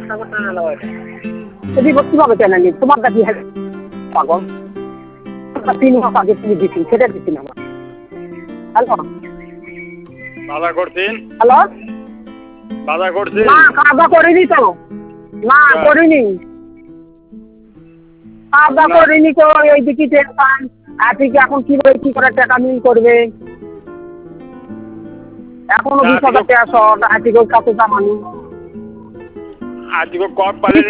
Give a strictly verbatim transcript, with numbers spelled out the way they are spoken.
যদি কিভাবে কেন নি তোমার কাছে পাগল তিন মাস আগে তুমি দিচ্ছি সেটা দিচ্ছি না আমার হ্যালো বাধা করছেন হ্যালো বাধা করছেন না কাজা করিনি তো না করিনি কাজা করিনি তো এই দিকে টেনশন আজকে এখন কিভাবে কি করে টাকা মিল করবে এখনো বিশ হাজার টাকা শর্ট আজকে কত দামানি আজকে কম পারেন